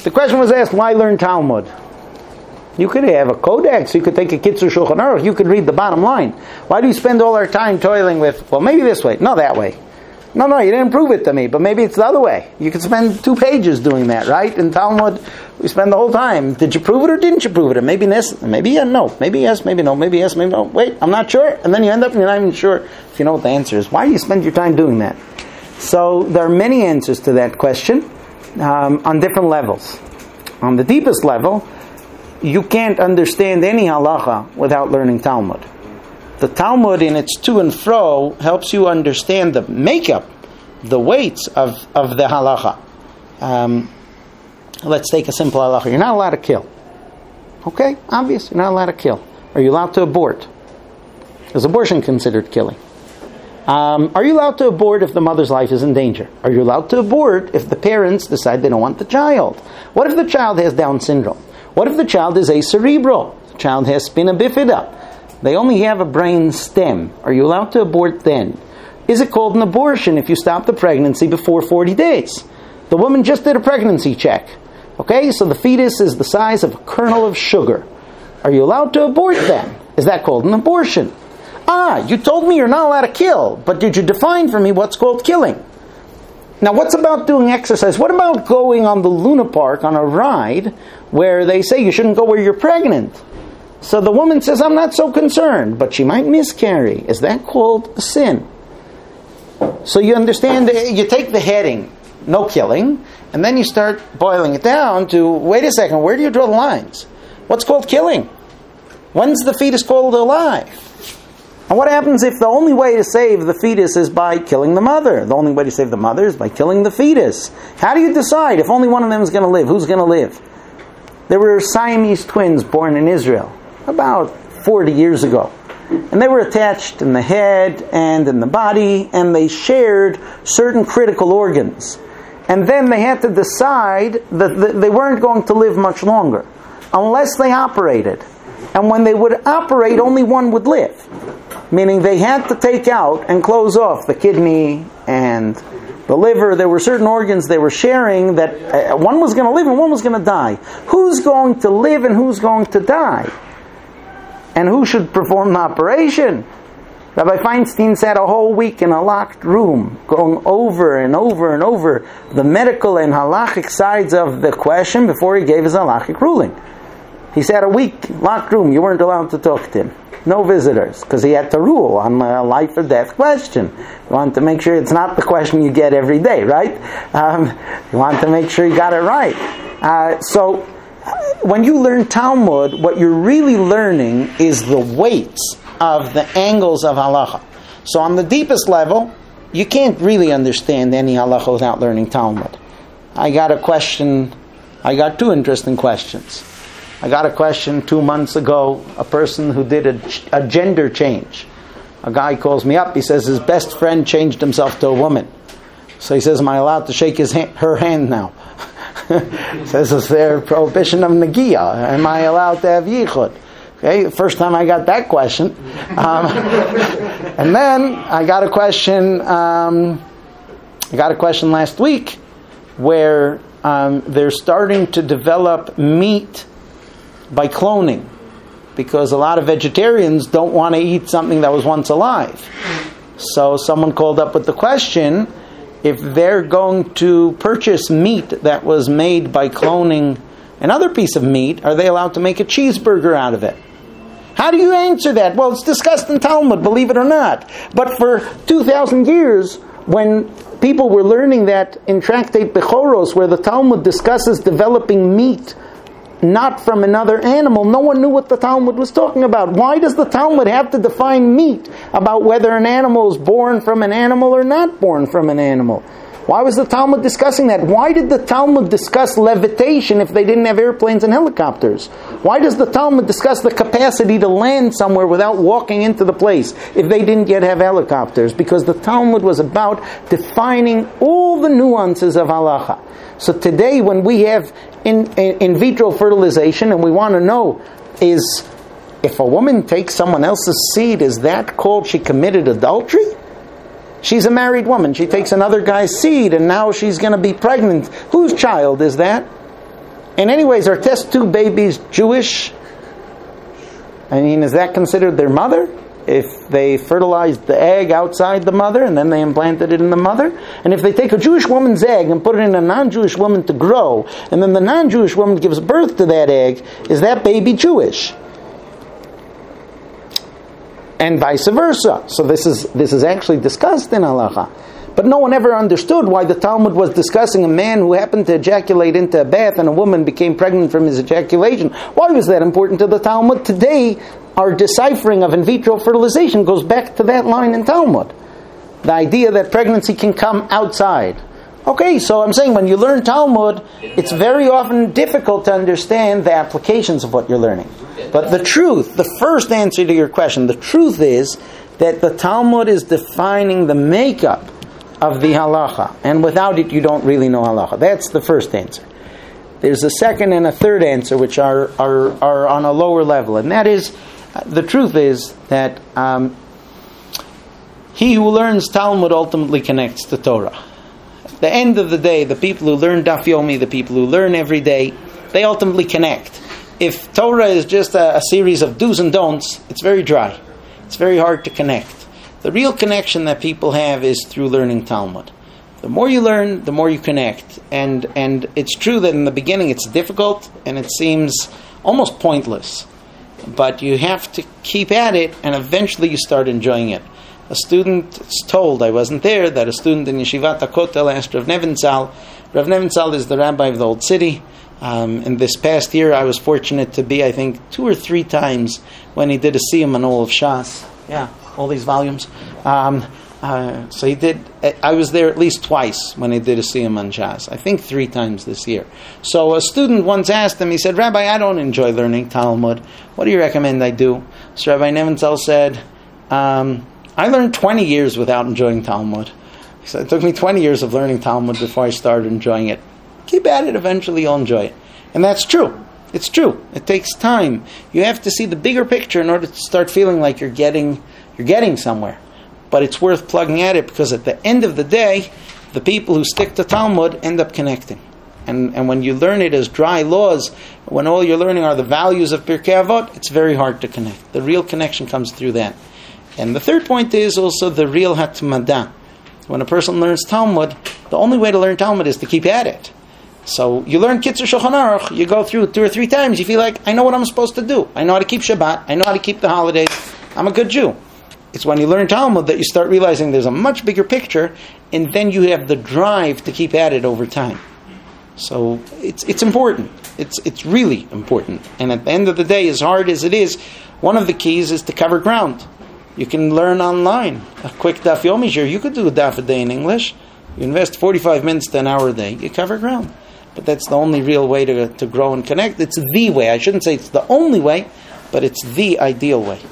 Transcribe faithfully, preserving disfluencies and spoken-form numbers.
The question was asked, why learn Talmud? You could have a codex, you could take a Kitzur Shulchan Aruch, you could read the bottom line. Why do you spend all our time toiling with, well, maybe this way, no, that way. No, no, you didn't prove it to me, but maybe it's the other way. You could spend two pages doing that, right? In Talmud, we spend the whole time. Did you prove it or didn't you prove it? And maybe yes, maybe yeah, no. Maybe yes, maybe no. Maybe yes, maybe no. Wait, I'm not sure. And then you end up and you're not even sure if you know what the answer is. Why do you spend your time doing that? So there are many answers to that question um, on different levels. On the deepest level, you can't understand any halacha without learning Talmud. The Talmud in its to and fro helps you understand the makeup, the weights of, of the halacha. Um, let's take a simple halacha. You're not allowed to kill. Okay? Obvious. You're not allowed to kill. Are you allowed to abort? Is abortion considered killing? Um, are you allowed to abort if the mother's life is in danger? Are you allowed to abort if the parents decide they don't want the child? What if the child has Down syndrome? What if the child is acerebral? The child has spina bifida. They only have a brain stem. Are you allowed to abort then? Is it called an abortion if you stop the pregnancy before forty days? The woman just did a pregnancy check. Okay, so the fetus is the size of a kernel of sugar. Are you allowed to abort then? Is that called an abortion? Ah, you told me you're not allowed to kill, but did you define for me what's called killing? Now, what's about doing exercise? What about going on the Luna Park on a ride where they say you shouldn't go where you're pregnant? So the woman says, I'm not so concerned, but she might miscarry. Is that called a sin? So you understand, you take the heading, no killing, and then you start boiling it down to, wait a second, where do you draw the lines? What's called killing? When's the fetus called alive? And what happens if the only way to save the fetus is by killing the mother? The only way to save the mother is by killing the fetus. How do you decide if only one of them is going to live? Who's going to live? There were Siamese twins born in Israel about forty years ago. And they were attached in the head and in the body, and they shared certain critical organs. And then they had to decide that they weren't going to live much longer unless they operated. And when they would operate, only one would live. Meaning they had to take out and close off the kidney and the liver. There were certain organs they were sharing that one was going to live and one was going to die. Who's going to live and who's going to die? And who should perform the operation? Rabbi Feinstein sat a whole week in a locked room, going over and over and over the medical and halachic sides of the question before he gave his halachic ruling. He sat a week, locked room, you weren't allowed to talk to him. No visitors, because he had to rule on a life or death question. You want to make sure it's not the question you get every day, right? Um, you want to make sure you got it right. Uh, so, when you learn Talmud, what you're really learning is the weights of the angles of halacha. So on the deepest level, you can't really understand any halacha without learning Talmud. I got a question, I got two interesting questions. I got a question two months ago, a person who did a, a gender change. A guy calls me up, he says his best friend changed himself to a woman. So he says, am I allowed to shake his hand, her hand now? Says, is there a prohibition of Nagiya? Am I allowed to have Yichud? Okay, first time I got that question. Um, and then I got a question, um, I got a question last week where um, they're starting to develop meat by cloning, because a lot of vegetarians don't want to eat something that was once alive. So someone called up with the question, if they're going to purchase meat that was made by cloning another piece of meat, are they allowed to make a cheeseburger out of it? How do you answer that? Well, it's discussed in Talmud, believe it or not. But for two thousand years, when people were learning that in Tractate Bechoros, where the Talmud discusses developing meat not from another animal, no one knew what the Talmud was talking about. Why does the Talmud have to define meat about whether an animal is born from an animal or not born from an animal? Why was the Talmud discussing that? Why did the Talmud discuss levitation if they didn't have airplanes and helicopters? Why does the Talmud discuss the capacity to land somewhere without walking into the place if they didn't yet have helicopters? Because the Talmud was about defining all the nuances of halacha. So today when we have in, in, in vitro fertilization and we want to know, is if a woman takes someone else's seed, is that called she committed adultery? She's a married woman. She takes another guy's seed and now she's going to be pregnant. Whose child is that? And anyways, are test tube babies Jewish? I mean, is that considered their mother? If they fertilized the egg outside the mother and then they implanted it in the mother? And if they take a Jewish woman's egg and put it in a non-Jewish woman to grow, and then the non-Jewish woman gives birth to that egg, is that baby Jewish? And vice versa. So this is this is actually discussed in halacha. But no one ever understood why the Talmud was discussing a man who happened to ejaculate into a bath and a woman became pregnant from his ejaculation. Why was that important to the Talmud? Today, our deciphering of in vitro fertilization goes back to that line in Talmud. The idea that pregnancy can come outside. Okay, so I'm saying when you learn Talmud, it's very often difficult to understand the applications of what you're learning. But the truth, the first answer to your question, the truth is that the Talmud is defining the makeup of the halacha. And without it, you don't really know halacha. That's the first answer. There's a second and a third answer, which are, are, are on a lower level. And that is, uh, the truth is that um, he who learns Talmud ultimately connects to Torah. At the end of the day, the people who learn Daf Yomi, the people who learn every day, they ultimately connect. If Torah is just a, a series of do's and don'ts, it's very dry. It's very hard to connect. The real connection that people have is through learning Talmud. The more you learn, the more you connect. And and it's true that in the beginning it's difficult and it seems almost pointless. But you have to keep at it and eventually you start enjoying it. A student is told, I wasn't there, that a student in Yeshivat HaKotel asked Rav Nevenzahl. Rav Nevenzahl is the rabbi of the Old City. Um, in this past year I was fortunate to be, I think, two or three times when he did a siyum on all of Shas. Yeah. All these volumes. Um, uh, so he did, I was there at least twice when he did a siyum on Shas. I think three times this year. So a student once asked him, he said, Rabbi, I don't enjoy learning Talmud. What do you recommend I do? So Rabbi Nevenzahl said, um, I learned twenty years without enjoying Talmud. He said, it took me twenty years of learning Talmud before I started enjoying it. Keep at it, eventually you'll enjoy it. And that's true. It's true. It takes time. You have to see the bigger picture in order to start feeling like you're getting You're getting somewhere. But it's worth plugging at it because at the end of the day, the people who stick to Talmud end up connecting. And and when you learn it as dry laws, when all you're learning are the values of Pirkei Avot, it's very hard to connect. The real connection comes through that. And the third point is also the real hatmada. When a person learns Talmud, the only way to learn Talmud is to keep at it. So you learn Kitzur Shulchan Aruch, you go through it two or three times, you feel like, I know what I'm supposed to do. I know how to keep Shabbat. I know how to keep the holidays. I'm a good Jew. It's when you learn Talmud that you start realizing there's a much bigger picture, and then you have the drive to keep at it over time. So it's it's important. It's it's really important. And at the end of the day, as hard as it is, one of the keys is to cover ground. You can learn online. A quick Daf Yomi shir, you could do a Daf a day in English. You invest forty-five minutes to an hour a day. You cover ground. But that's the only real way to to grow and connect. It's the way. I shouldn't say it's the only way, but it's the ideal way.